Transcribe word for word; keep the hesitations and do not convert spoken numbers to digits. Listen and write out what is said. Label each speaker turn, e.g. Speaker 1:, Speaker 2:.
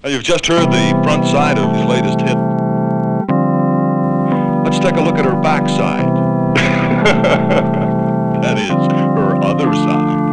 Speaker 1: Now, you've just heard the front side of his latest hit. Let's take a look at her backside. That is, her other side.